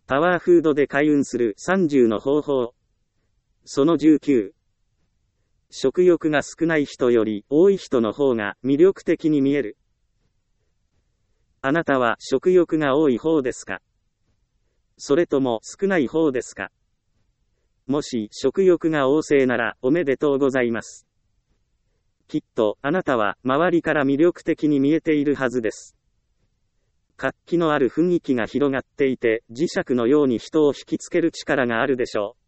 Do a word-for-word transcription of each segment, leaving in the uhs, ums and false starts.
パワーフードで開運するさんじゅうの方法。そのじゅうきゅう。食欲が少ない人より多い人の方が魅力的に見える。あなたは食欲が多い方ですか？それとも少ない方ですか？もし食欲が旺盛ならおめでとうございます。きっとあなたは周りから魅力的に見えているはずです。活気のある雰囲気が広がっていて、磁石のように人を引きつける力があるでしょう。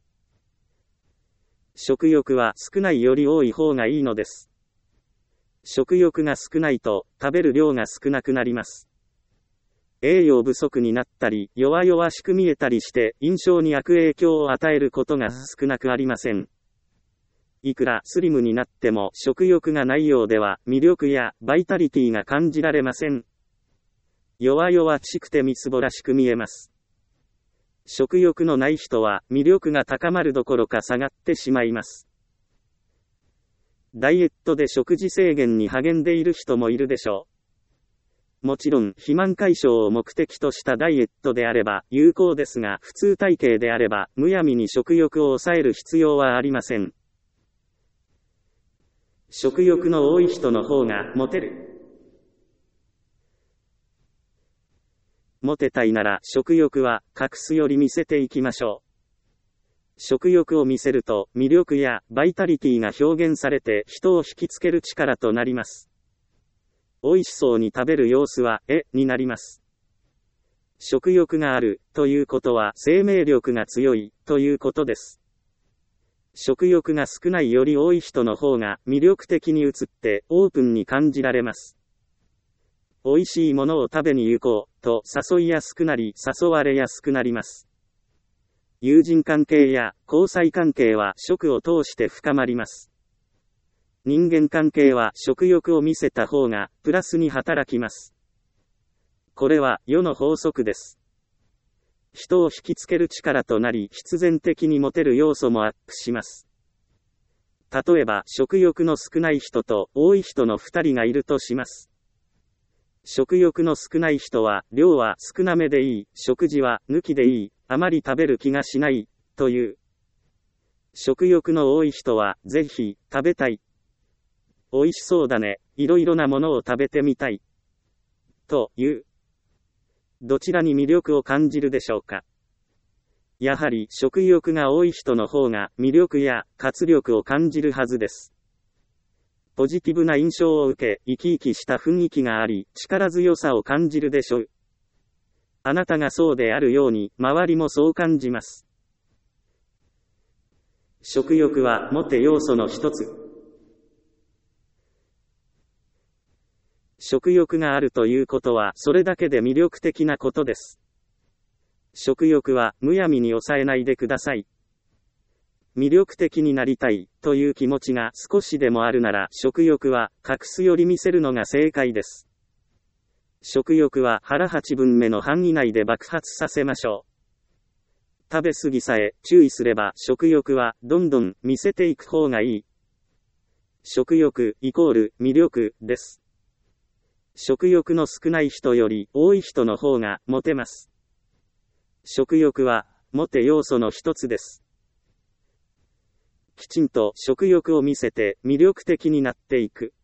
食欲は少ないより多い方がいいのです。食欲が少ないと食べる量が少なくなります。栄養不足になったり、弱々しく見えたりして印象に悪影響を与えることが少なくありません。いくらスリムになっても食欲がないようでは魅力やバイタリティが感じられません。弱々しくてみすぼらしく見えます。食欲のない人は魅力が高まるどころか下がってしまいます。ダイエットで食事制限に励んでいる人もいるでしょう。もちろん肥満解消を目的としたダイエットであれば有効ですが、普通体型であればむやみに食欲を抑える必要はありません。食欲の多い人の方がモテる。モテたいなら食欲は隠すより見せていきましょう。食欲を見せると魅力やバイタリティが表現されて人を引きつける力となります。美味しそうに食べる様子は絵になります。食欲があるということは生命力が強いということです。食欲が少ないより多い人の方が魅力的に映ってオープンに感じられます。美味しいものを食べに行こうと誘いやすくなり誘われやすくなります。友人関係や交際関係は食を通して深まります。人間関係は食欲を見せた方がプラスに働きます。これは世の法則です。人を引きつける力となり必然的にモテる要素もアップします。例えば食欲の少ない人と多い人のふたりがいるとします。食欲の少ない人は量は少なめでいい、食事は抜きでいい、あまり食べる気がしないという。食欲の多い人はぜひ食べたい、美味しそうだね、いろいろなものを食べてみたいという。どちらに魅力を感じるでしょうか。やはり食欲が多い人の方が魅力や活力を感じるはずです。ポジティブな印象を受け、生き生きした雰囲気があり、力強さを感じるでしょう。あなたがそうであるように、周りもそう感じます。食欲はモテ要素の一つ。食欲があるということは、それだけで魅力的なことです。食欲はむやみに抑えないでください。魅力的になりたいという気持ちが少しでもあるなら、食欲は隠すより見せるのが正解です。食欲は腹八分目の範囲内で爆発させましょう。食べ過ぎさえ注意すれば食欲はどんどん見せていく方がいい。食欲イコール魅力です。食欲の少ない人より多い人の方がモテます。食欲はモテ要素の一つです。きちんと食欲を見せて魅力的になっていく。